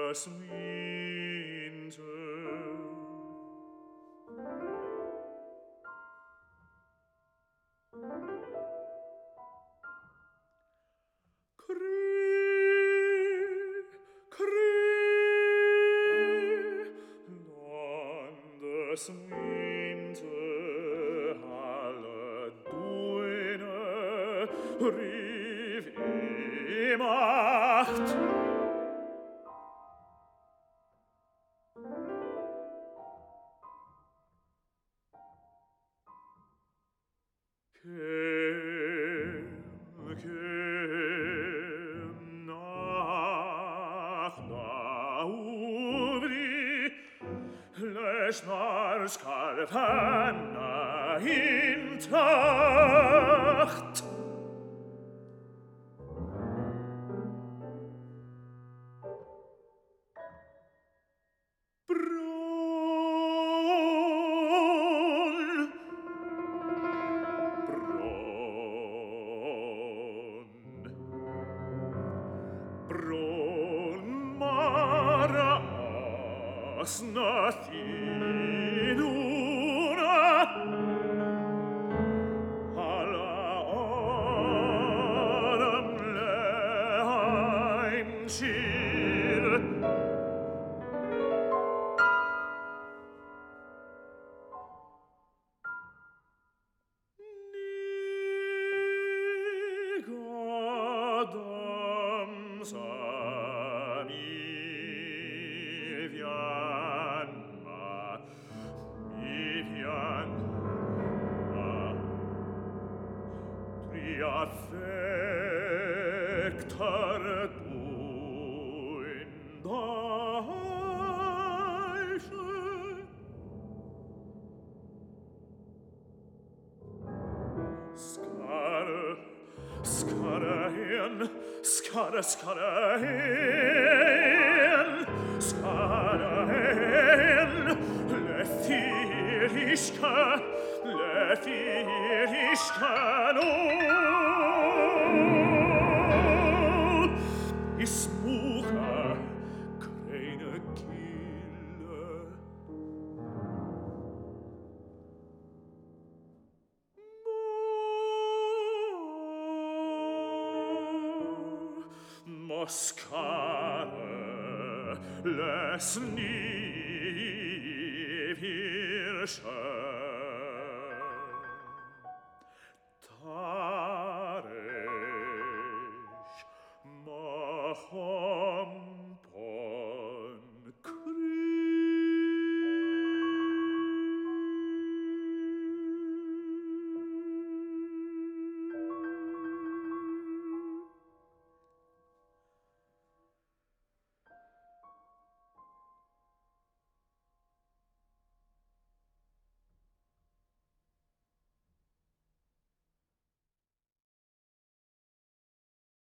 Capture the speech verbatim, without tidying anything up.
das Winter. Cri, cri, non des Winter alle Duine rief ihm acht. Quel, quel, nach Nauri, les mars Carpana in Tacht. Brunn, Brunn, Brunn mara asnatinuna, alla aurum leheimschir. Nigodams amivian ma, mivian ma, triaffectar duin daische. Scare, scare hin, scare, scare hin, scare hin, lethirischke, lethirischke nun, is mucha, keine Kille. Moscare, les nivirsche, Taresch, mach